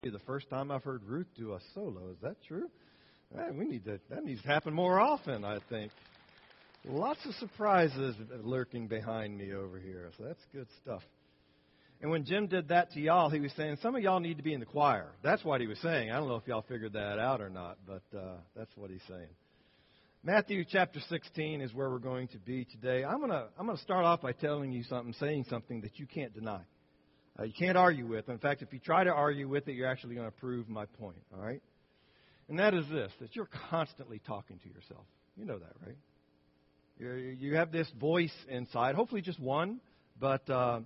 The first time I've heard Ruth do a solo. Is that true? Man, that needs to happen more often, I think. Lots of surprises lurking behind me over here, so that's good stuff. And when Jim did that to y'all, he was saying, some of y'all need to be in the choir. That's what he was saying. I don't know if y'all figured that out or not, but that's what he's saying. Matthew chapter 16 is where we're going to be today. I'm gonna start off by telling you something, saying something that you can't deny. You can't argue with. In fact, if you try to argue with it, you're actually going to prove my point, all right? And that is this, that you're constantly talking to yourself. You know that, right? You have this voice inside, hopefully just one, but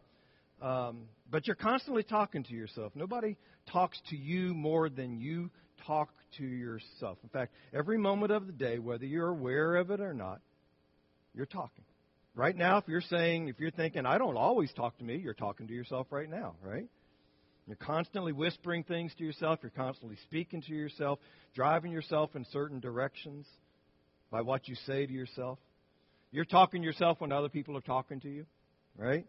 you're constantly talking to yourself. Nobody talks to you more than you talk to yourself. In fact, every moment of the day, whether you're aware of it or not, you're talking. Right now, if you're thinking, I don't always talk to me, you're talking to yourself right now, right? You're constantly whispering things to yourself. You're constantly speaking to yourself, driving yourself in certain directions by what you say to yourself. You're talking to yourself when other people are talking to you, right?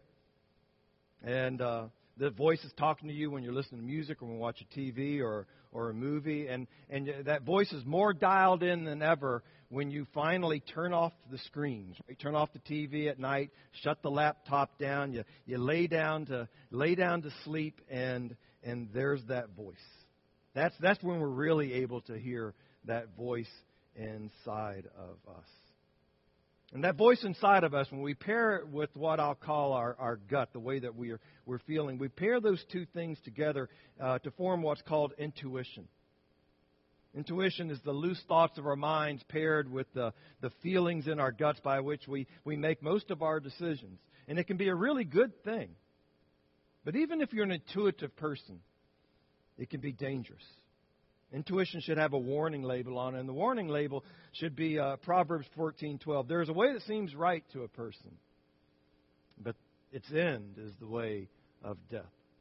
And the voice is talking to you when you're listening to music or when you watch a TV or a movie. And that voice is more dialed in than ever when you finally turn off the screens, right? Turn off the TV at night, shut the laptop down, you lay down to sleep, and there's that voice. That's when we're really able to hear that voice inside of us. And that voice inside of us, when we pair it with what I'll call our gut, the way that we're feeling, we pair those two things together to form what's called intuition. Intuition is the loose thoughts of our minds paired with the feelings in our guts by which we make most of our decisions. And it can be a really good thing. But even if you're an intuitive person, it can be dangerous. Intuition should have a warning label on it, and the warning label should be Proverbs 14:12. There is a way that seems right to a person, but its end is the way of death.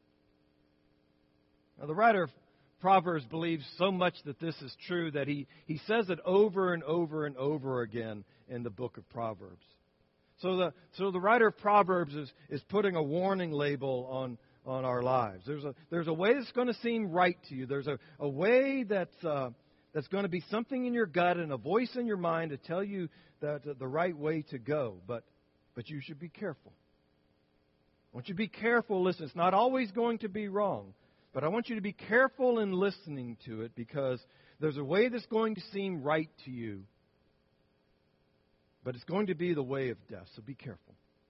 Now, the writer of Proverbs believes so much that this is true that he says it over and over and over again in the book of Proverbs. So the writer of Proverbs is putting a warning label on our lives. There's a way that's going to seem right to you. There's a way that's going to be something in your gut and a voice in your mind to tell you that the right way to go. But you should be careful. I want you to be careful. Listen, it's not always going to be wrong. But I want you to be careful in listening to it because there's a way that's going to seem right to you. But it's going to be the way of death, so be careful.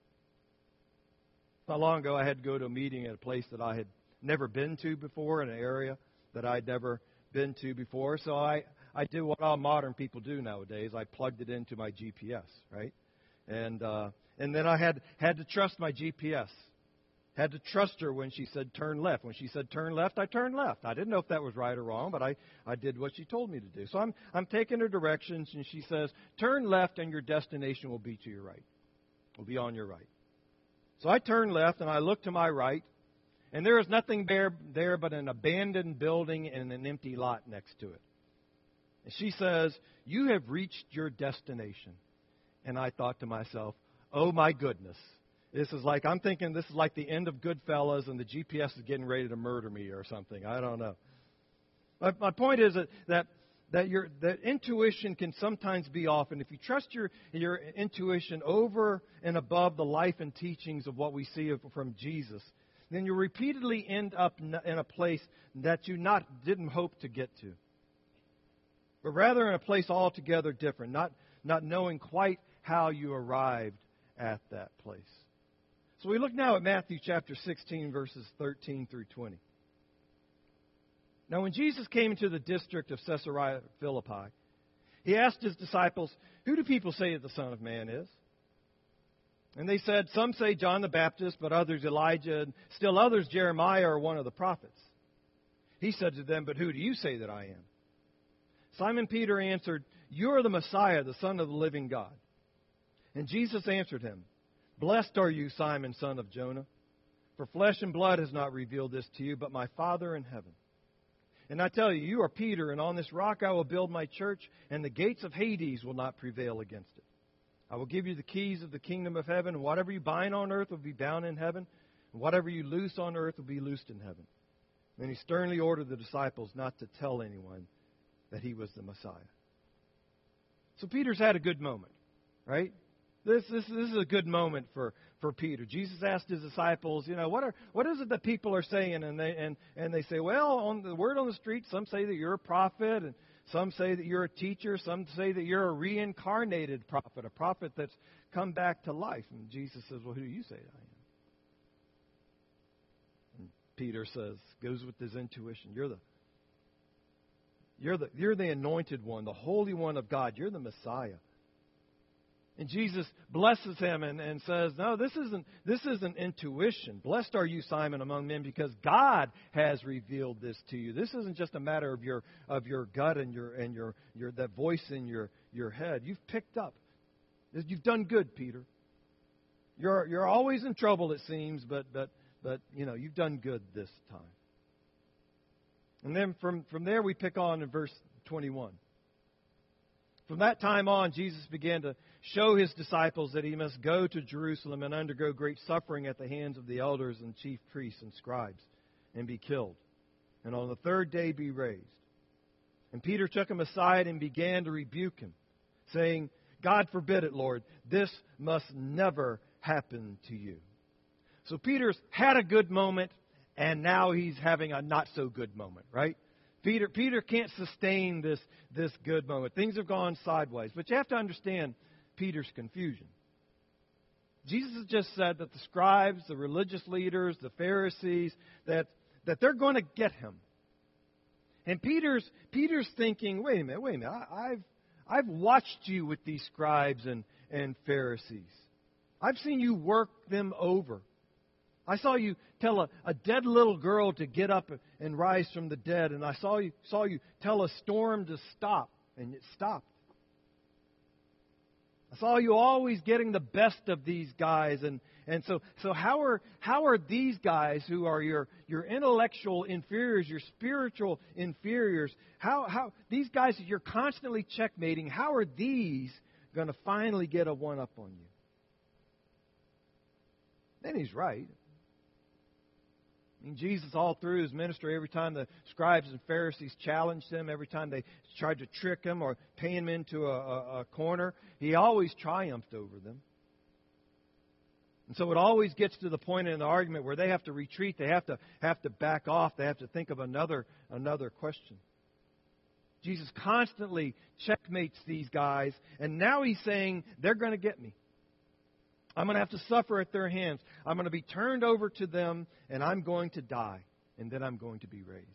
Not long ago, I had to go to a meeting at a place that I had never been to before, in an area that I'd never been to before. So I did what all modern people do nowadays. I plugged it into my GPS, right? And then I had to trust my GPS. Had to trust her when she said turn left. When she said turn left, I turned left. I didn't know if that was right or wrong, but I did what she told me to do. So I'm taking her directions, and she says turn left, and your destination will be to your right. Will be on your right. So I turned left, and I looked to my right, and there is nothing there but an abandoned building and an empty lot next to it. And she says, you have reached your destination. And I thought to myself, oh my goodness. I'm thinking this is like the end of Goodfellas and the GPS is getting ready to murder me or something. I don't know. My point is that intuition can sometimes be off. And if you trust your intuition over and above the life and teachings of what we see from Jesus, then you'll repeatedly end up in a place that you didn't hope to get to. But rather in a place altogether different, not knowing quite how you arrived at that place. So we look now at Matthew chapter 16, verses 13 through 20. Now, when Jesus came into the district of Caesarea Philippi, he asked his disciples, who do people say that the Son of Man is? And they said, some say John the Baptist, but others Elijah, and still others Jeremiah or one of the prophets. He said to them, but who do you say that I am? Simon Peter answered, you are the Messiah, the Son of the living God. And Jesus answered him, blessed are you, Simon, son of Jonah, for flesh and blood has not revealed this to you, but my Father in heaven. And I tell you, you are Peter, and on this rock I will build my church, and the gates of Hades will not prevail against it. I will give you the keys of the kingdom of heaven, and whatever you bind on earth will be bound in heaven, and whatever you loose on earth will be loosed in heaven. And he sternly ordered the disciples not to tell anyone that he was the Messiah. So Peter's had a good moment, right? This is a good moment for Peter. Jesus asked his disciples, what is it that people are saying? And they say, well, on the word on the street, some say that you're a prophet, and some say that you're a teacher, some say that you're a reincarnated prophet, a prophet that's come back to life. And Jesus says, well, who do you say I am? And Peter says, goes with his intuition, You're the anointed one, the Holy One of God. You're the Messiah. And Jesus blesses him and says, no, this isn't intuition. Blessed are you, Simon, among men, because God has revealed this to you. This isn't just a matter of your gut and your that voice in your head. You've picked up. You've done good, Peter. You're always in trouble, it seems, but you've done good this time. And then from there we pick on in verse 21. From that time on, Jesus began to show his disciples that he must go to Jerusalem and undergo great suffering at the hands of the elders and chief priests and scribes and be killed, and on the third day be raised. And Peter took him aside and began to rebuke him, saying, God forbid it, Lord, this must never happen to you. So Peter's had a good moment, and now he's having a not-so-good moment, right? Peter can't sustain this good moment. Things have gone sideways. But you have to understand Peter's confusion. Jesus has just said that the scribes, the religious leaders, the Pharisees, that they're going to get him. And Peter's thinking, wait a minute. I've watched you with these scribes and Pharisees. I've seen you work them over. I saw you tell a dead little girl to get up and rise from the dead, and I saw you tell a storm to stop, and it stopped. I saw you always getting the best of these guys, and so how are these guys who are your intellectual inferiors, your spiritual inferiors, how these guys that you're constantly checkmating, how are these going to finally get a one-up on you? Then he's right. I mean, Jesus, all through his ministry, every time the scribes and Pharisees challenged him, every time they tried to trick him or pin him into a corner, he always triumphed over them. And so it always gets to the point in the argument where they have to retreat, they have to back off, they have to think of another question. Jesus constantly checkmates these guys, and now he's saying, they're going to get me. I'm going to have to suffer at their hands. I'm going to be turned over to them, and I'm going to die, and then I'm going to be raised.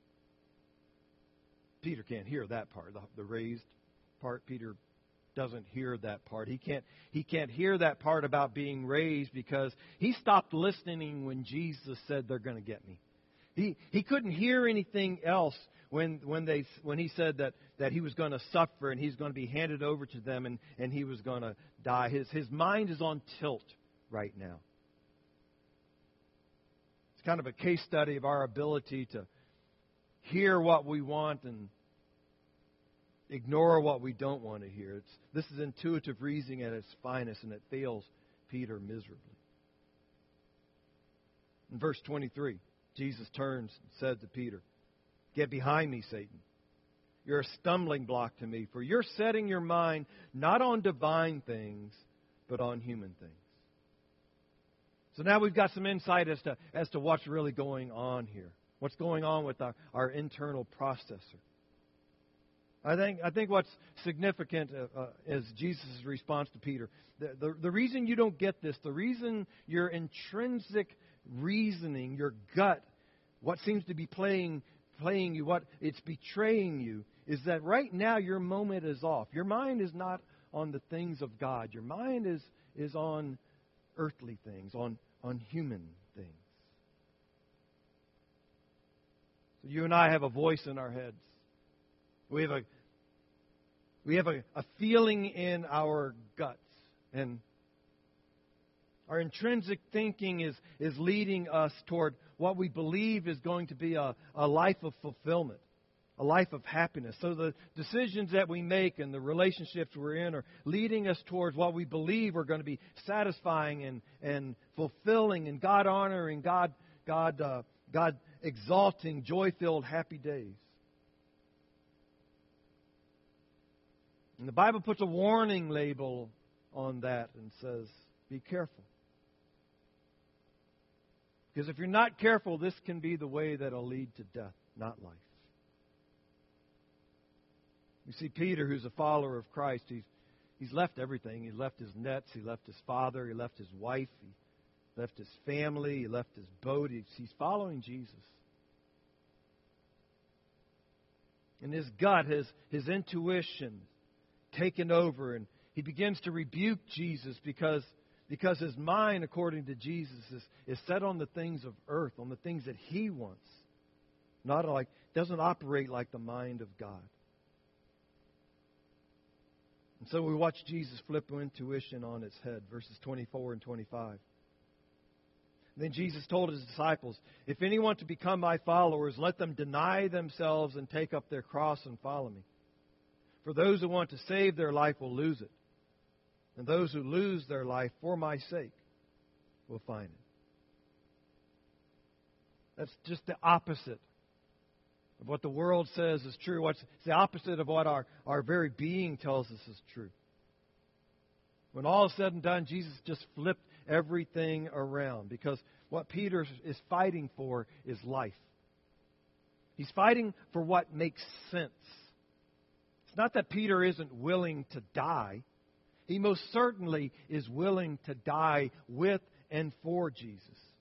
Peter can't hear that part, the raised part. Peter doesn't hear that part. He can't hear that part about being raised because he stopped listening when Jesus said they're going to get me. He couldn't hear anything else when he said that he was going to suffer and he's going to be handed over to them and he was going to die. His mind is on tilt right now. It's kind of a case study of our ability to hear what we want and ignore what we don't want to hear. This is intuitive reasoning at its finest, and it fails Peter miserably. In verse 23, Jesus turns and said to Peter, "Get behind me, Satan. You're a stumbling block to me, for you're setting your mind not on divine things, but on human things." So now we've got some insight as to what's really going on here. What's going on with our internal processor. I think what's significant is Jesus' response to Peter. The reason you don't get this, the reason your intrinsic reasoning, your gut, what seems to be playing you, what it's betraying you, is that right now your moment is off. Your mind is not on the things of God. Your mind is on earthly things, on human things. So you and I have a voice in our heads. We have a feeling in our guts, and our intrinsic thinking is leading us toward what we believe is going to be a life of fulfillment, a life of happiness. So the decisions that we make and the relationships we're in are leading us towards what we believe are going to be satisfying and fulfilling and God honoring, God exalting, joy-filled, happy days. And the Bible puts a warning label on that and says, be careful. Because if you're not careful, this can be the way that will lead to death, not life. You see Peter, who's a follower of Christ, he's left everything. He left his nets, he left his father, he left his wife, he left his family, he left his boat. He's following Jesus. And his gut, his intuition taken over, and he begins to rebuke Jesus because his mind, according to Jesus, is set on the things of earth, on the things that he wants. Doesn't operate like the mind of God. And so we watch Jesus flip intuition on its head, verses 24 and 25. Then Jesus told his disciples, if anyone to become my followers, let them deny themselves and take up their cross and follow me. For those who want to save their life will lose it. And those who lose their life for my sake will find it. That's just the opposite of what the world says is true. It's the opposite of what our very being tells us is true. When all is said and done, Jesus just flipped everything around, because what Peter is fighting for is life. He's fighting for what makes sense. It's not that Peter isn't willing to die. He most certainly is willing to die with and for Jesus.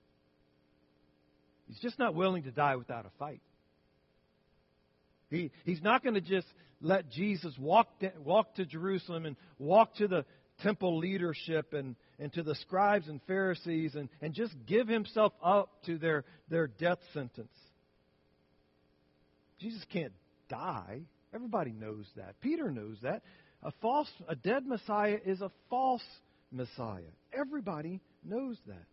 He's just not willing to die without a fight. He's not going to just let Jesus walk to Jerusalem and walk to the temple leadership and to the scribes and Pharisees and just give himself up to their death sentence. Jesus can't die. Everybody knows that. Peter knows that. A dead Messiah is a false Messiah. Everybody knows that.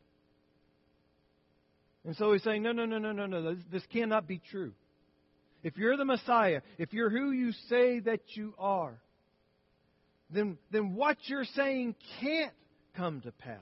And so he's saying, no. This cannot be true. If you're the Messiah, if you're who you say that you are, then what you're saying can't come to pass.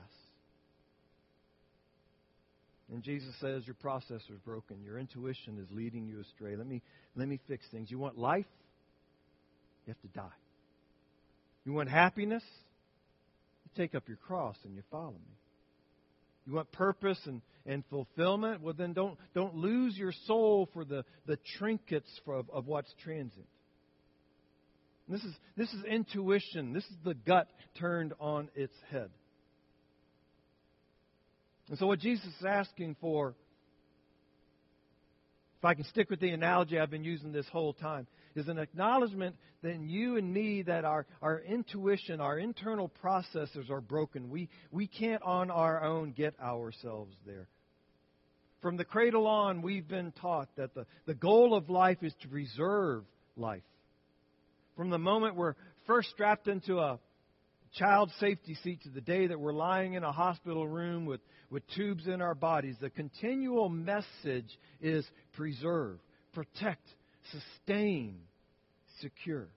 And Jesus says, your processor is broken. Your intuition is leading you astray. Let me fix things. You want life? You have to die. You want happiness? You take up your cross and you follow me. You want purpose and fulfillment? Well, then don't lose your soul for the trinkets of what's transient. And this is intuition. This is the gut turned on its head. And so what Jesus is asking for, if I can stick with the analogy I've been using this whole time, is an acknowledgement that in you and me that our intuition, our internal processes are broken. We can't on our own get ourselves there. From the cradle on, we've been taught that the goal of life is to preserve life. From the moment we're first strapped into a child safety seat to the day that we're lying in a hospital room with tubes in our bodies, the continual message is preserve, protect, sustain, secure.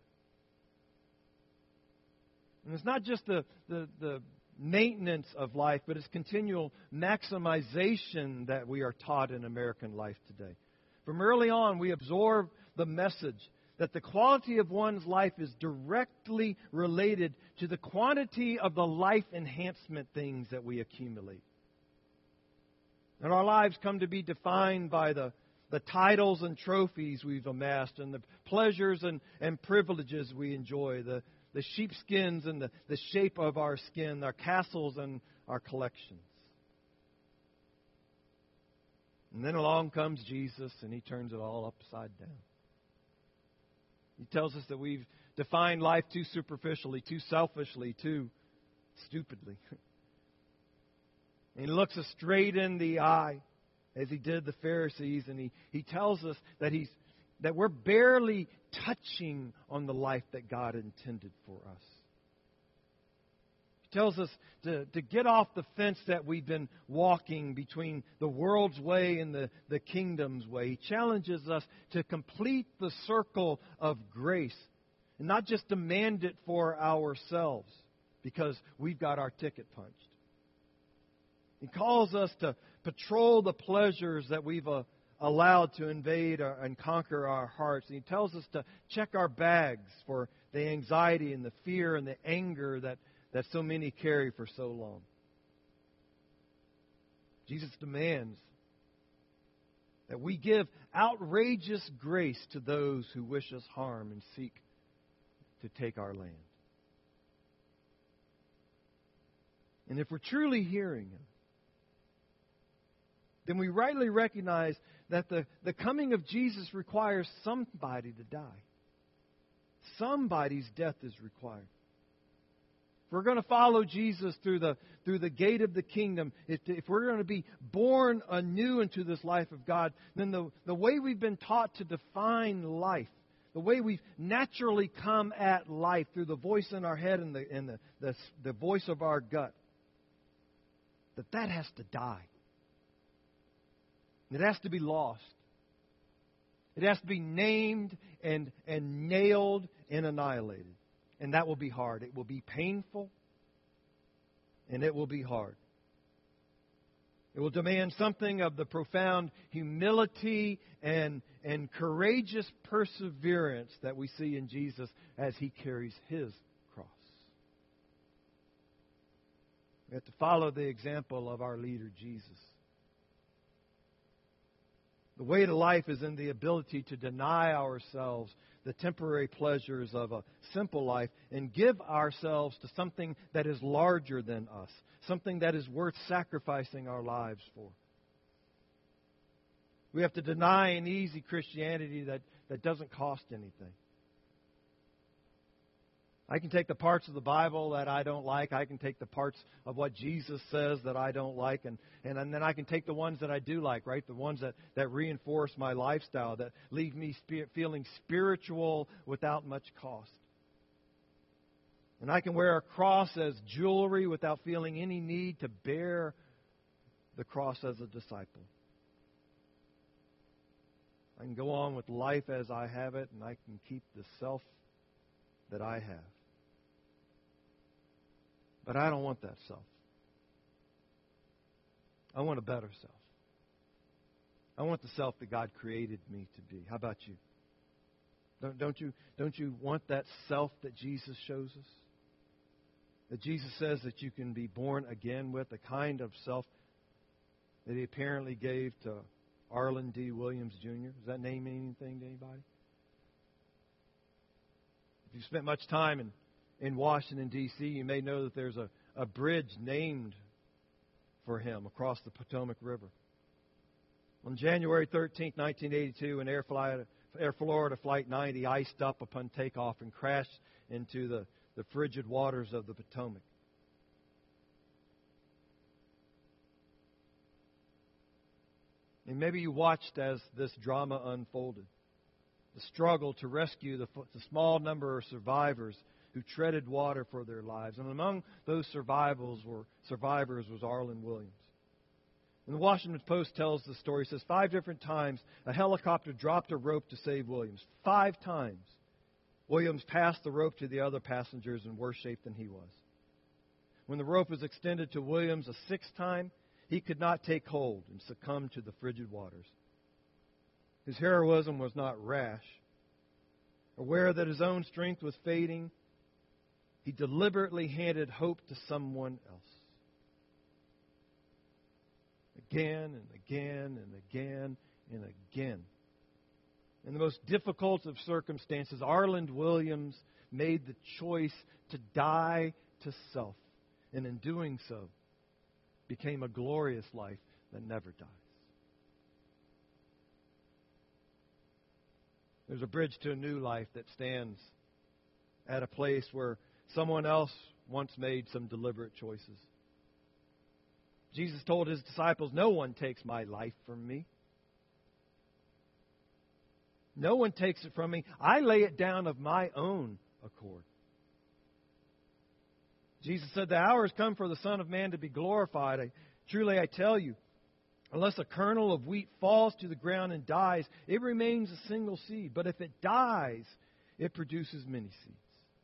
And it's not just the maintenance of life, but it's continual maximization that we are taught in American life today. From early on, we absorb the message that the quality of one's life is directly related to the quantity of the life enhancement things that we accumulate. And our lives come to be defined by the titles and trophies we've amassed and the pleasures and privileges we enjoy, the sheepskins and the shape of our skin, our castles and our collections. And then along comes Jesus and He turns it all upside down. He tells us that we've defined life too superficially, too selfishly, too stupidly. And He looks us straight in the eye, as He did the Pharisees, and He tells us that we're barely touching on the life that God intended for us. He tells us to get off the fence that we've been walking between the world's way and the kingdom's way. He challenges us to complete the circle of grace and not just demand it for ourselves because we've got our ticket punched. He calls us to patrol the pleasures that we've allowed to invade and conquer our hearts. And He tells us to check our bags for the anxiety and the fear and the anger that so many carry for so long. Jesus demands that we give outrageous grace to those who wish us harm and seek to take our land. And if we're truly hearing Him, then we rightly recognize that the coming of Jesus requires somebody to die. Somebody's death is required. If we're going to follow Jesus through the gate of the kingdom, if we're going to be born anew into this life of God, then the way we've been taught to define life, the way we've naturally come at life through the voice in our head and the voice of our gut, that has to die. It has to be lost. It has to be named and nailed and annihilated. And that will be hard. It will be painful. And it will be hard. It will demand something of the profound humility and courageous perseverance that we see in Jesus as He carries His cross. We have to follow the example of our leader, Jesus. The way to life is in the ability to deny ourselves the temporary pleasures of a simple life and give ourselves to something that is larger than us, something that is worth sacrificing our lives for. We have to deny an easy Christianity that doesn't cost anything. I can take the parts of the Bible that I don't like. I can take the parts of what Jesus says that I don't like. And then I can take the ones that I do like, right? The ones that reinforce my lifestyle, that leave me feeling spiritual without much cost. And I can wear a cross as jewelry without feeling any need to bear the cross as a disciple. I can go on with life as I have it, and I can keep the self that I have. But I don't want that self. I want a better self. I want the self that God created me to be. How about you? Don't you want that self that Jesus shows us? That Jesus says that you can be born again with, the kind of self that He apparently gave to Arlen D. Williams, Jr. Does that name mean anything to anybody? If you've spent much time in Washington, D.C., you may know that there's a bridge named for him across the Potomac River. On January 13, 1982, an Air Florida Flight 90 iced up upon takeoff and crashed into the frigid waters of the Potomac. And maybe you watched as this drama unfolded. The struggle to rescue the small number of survivors who treaded water for their lives. And among those survivors was Arlen Williams. And the Washington Post tells the story. It says 5 different times a helicopter dropped a rope to save Williams. 5 times. Williams passed the rope to the other passengers in worse shape than he was. When the rope was extended to Williams a 6th time, he could not take hold and succumbed to the frigid waters. His heroism was not rash. Aware that his own strength was fading, he deliberately handed hope to someone else. Again and again and again and again. In the most difficult of circumstances, Arlen Williams made the choice to die to self. And in doing so, became a glorious life that never dies. There's a bridge to a new life that stands at a place where someone else once made some deliberate choices. Jesus told His disciples, "No one takes my life from me. No one takes it from me. I lay it down of my own accord." Jesus said, "The hour has come for the Son of Man to be glorified. Truly I tell you, unless a kernel of wheat falls to the ground and dies, it remains a single seed. But if it dies, it produces many seeds.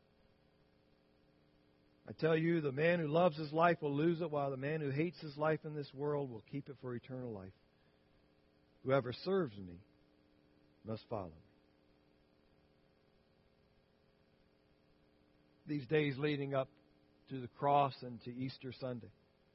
I tell you, the man who loves his life will lose it, while the man who hates his life in this world will keep it for eternal life. Whoever serves me must follow me. These days leading up to the cross and to Easter Sunday,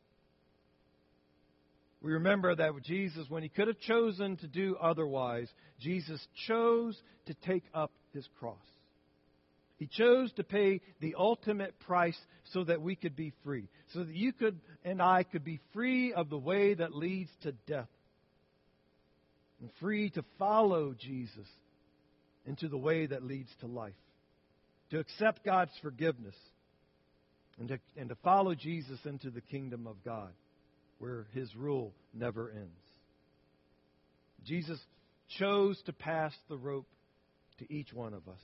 we remember that Jesus, when he could have chosen to do otherwise, Jesus chose to take up his cross. He chose to pay the ultimate price so that we could be free, so that you could and I could be free of the way that leads to death, and free to follow Jesus into the way that leads to life, to accept God's forgiveness, and to follow Jesus into the kingdom of God, where his rule never ends. Jesus chose to pass the rope to each one of us.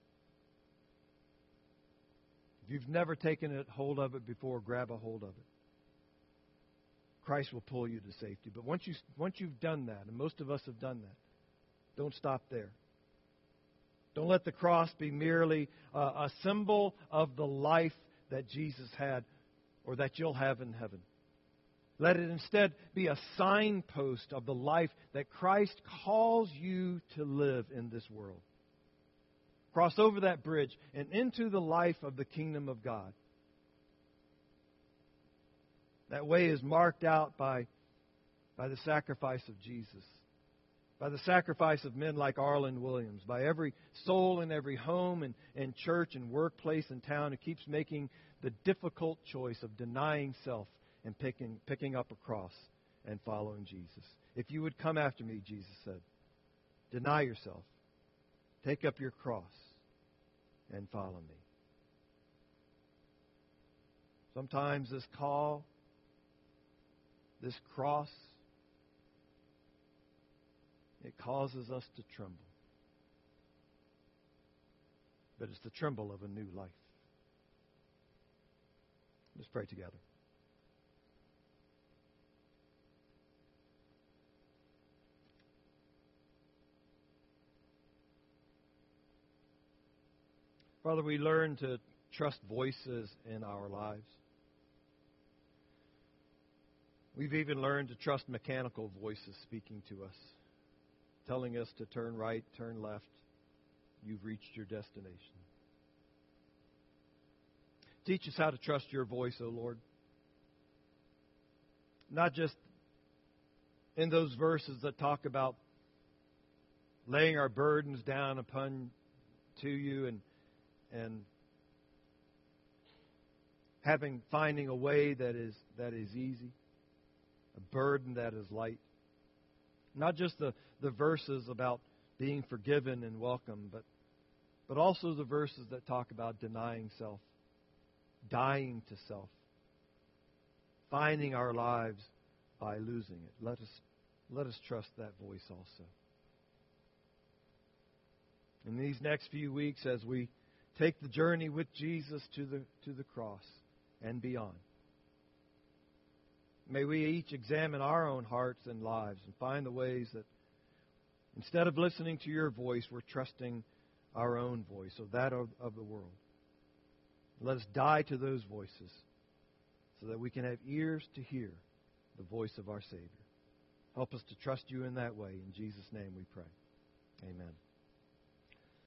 If you've never taken hold of it before, grab a hold of it. Christ will pull you to safety. But once you've done that, and most of us have done that, don't stop there. Don't let the cross be merely a symbol of the life that Jesus had or that you'll have in heaven. Let it instead be a signpost of the life that Christ calls you to live in this world. Cross over that bridge and into the life of the kingdom of God. That way is marked out by the sacrifice of Jesus, by the sacrifice of men like Arlen Williams, by every soul in every home and church and workplace and town who keeps making the difficult choice of denying self and picking up a cross and following Jesus. If you would come after me, Jesus said, deny yourself, take up your cross, and follow me. Sometimes this call, this cross, it causes us to tremble. But it's the tremble of a new life. Let's pray together. Father, we learn to trust voices in our lives. We've even learned to trust mechanical voices speaking to us, telling us to turn right, turn left. You've reached your destination. Teach us how to trust your voice, O Lord. Not just in those verses that talk about laying our burdens down to you and finding a way that is easy, a burden that is light. Not just the verses about being forgiven and welcome, but also the verses that talk about denying self, dying to self, finding our lives by losing it. Let us trust that voice also. In these next few weeks, as we take the journey with Jesus to the cross and beyond, may we each examine our own hearts and lives and find the ways that instead of listening to your voice, we're trusting our own voice, or that of the world. Let us die to those voices so that we can have ears to hear the voice of our Savior. Help us to trust you in that way. In Jesus' name we pray. Amen.